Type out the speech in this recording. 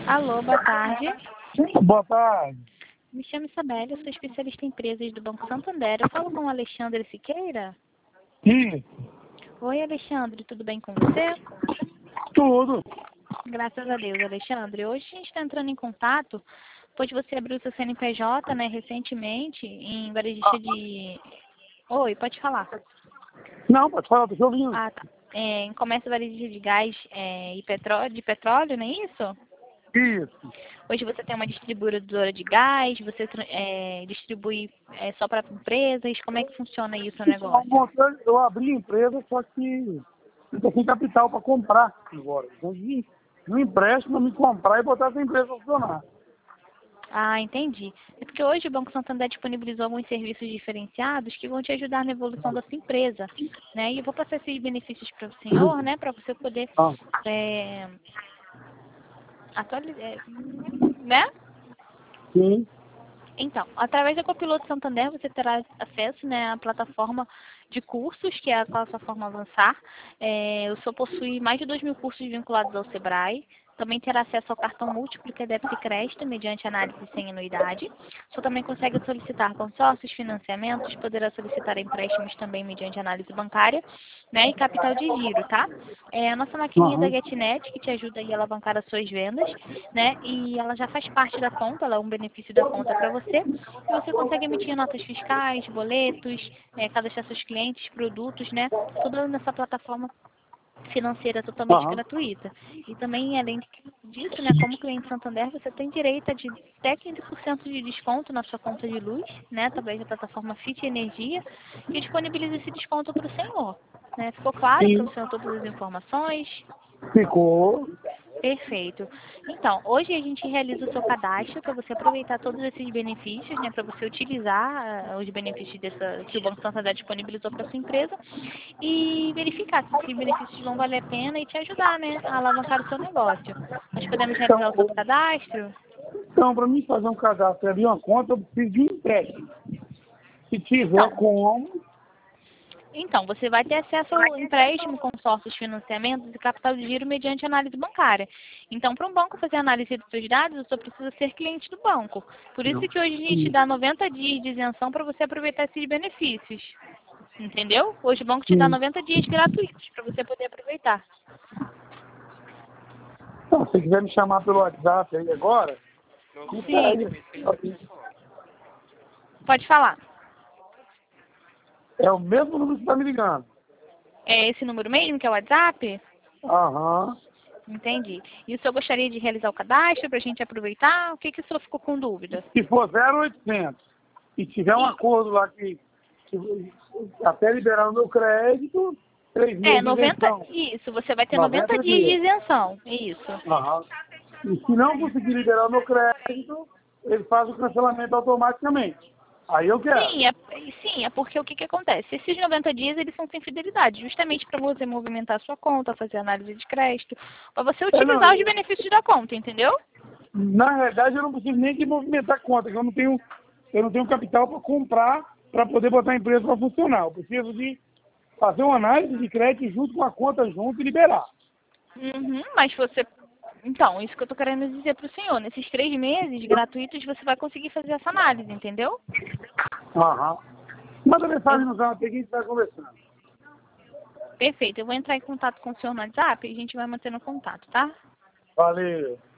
Alô, boa tarde. Boa tarde. Me chamo Isabelle, eu sou especialista em empresas do Banco Santander. Eu falo com o Alexandre Siqueira. Isso, Oi, Alexandre, tudo bem com você? tudo. Graças a Deus, Alexandre. Hoje a gente está entrando em contato, pois você abriu seu CNPJ, né, recentemente, em Varejista de... Oi, pode falar. Não, pode falar, tô te ouvindo. Ah, tá. Em comércio varejista de gás e petróleo, não é isso? Isso. Hoje você tem uma distribuidora de gás, você distribui só para empresas, como é que funciona aí o seu negócio? Eu abri a empresa, só que eu tô sem capital para comprar agora. Então, não empréstimo para me comprar e botar essa empresa a funcionar. Ah, entendi. É porque hoje o Banco Santander disponibilizou alguns serviços diferenciados que vão te ajudar na evolução da sua empresa, né? E eu vou passar esses benefícios para o senhor, né, para você poder Ah, atualizar, né? sim. Então, através da Copiloto Santander, você terá acesso, né, à plataforma de cursos, que é a plataforma Avançar. O senhor possui mais de 2.000 cursos vinculados ao Sebrae. Também terá acesso ao cartão múltiplo, que é débito e crédito, mediante análise sem anuidade. O senhor também consegue solicitar consórcios, financiamentos, poderá solicitar empréstimos também mediante análise bancária, né, e capital de giro, tá? A nossa maquininha da Aham. GetNet, que te ajuda aí a alavancar as suas vendas, né, e ela já faz parte da conta, ela é um benefício da conta para você. E você consegue emitir notas fiscais, boletos, cadastrar seus clientes, produtos, né, tudo nessa plataforma financeira totalmente Aham. gratuita. E também, além disso, né, como cliente Santander, você tem direito a até 15% de desconto na sua conta de luz, né, através da plataforma Fit Energia, que disponibiliza esse desconto para o senhor. Né? Ficou claro para Sim. o senhor todas as informações? Ficou. Perfeito. Então, hoje a gente realiza o seu cadastro para você aproveitar todos esses benefícios, né, para você utilizar os benefícios que o Banco Santander disponibilizou para sua empresa e verificar se esses benefícios vão valer a pena e te ajudar, né, a alavancar o seu negócio. Nós podemos realizar o seu cadastro? Então, para mim fazer um cadastro e abrir uma conta, eu preciso de um empréstimo. Se tiver Então, como, Então, você vai ter acesso ao empréstimo, consórcios, financiamentos e capital de giro mediante análise bancária. Então, para um banco fazer análise dos seus dados, você precisa ser cliente do banco. Por isso que hoje a gente dá 90 dias de isenção para você aproveitar esses benefícios. Entendeu? Hoje o banco te dá sim. 90 dias gratuitos para você poder aproveitar. Então, se você quiser me chamar pelo WhatsApp aí agora, me Sim, pede. pode falar. É o mesmo número que você está me ligando. É esse número mesmo que é o WhatsApp? Aham. Entendi. E o senhor gostaria de realizar o cadastro para a gente aproveitar? O que o senhor ficou com dúvida? Se for 0,800 e tiver um acordo lá que até liberar o meu crédito, 3 meses de 90, isenção. isso, você vai ter 90 90 dias de dias. isenção, isso. Aham. E se não conseguir liberar o meu crédito, ele faz o cancelamento automaticamente. Aí eu quero. Sim, é porque o que acontece? Esses 90 dias, eles são sem fidelidade, justamente para você movimentar a sua conta, fazer análise de crédito, para você Não, utilizar os benefícios da conta, entendeu? na verdade, eu não preciso nem de movimentar a conta, que eu não tenho capital para comprar para poder botar a empresa para funcionar. Eu preciso de fazer uma análise de crédito junto com a conta junto e liberar. Uhum, mas você... Então, isso que eu estou querendo dizer para o senhor, nesses 3 meses gratuitos, você vai conseguir fazer essa análise, entendeu? Aham. Manda Eu- mensagem no zap aqui que a gente vai conversando. Perfeito, eu vou entrar em contato com o senhor no WhatsApp e a gente vai mantendo contato, tá? Valeu.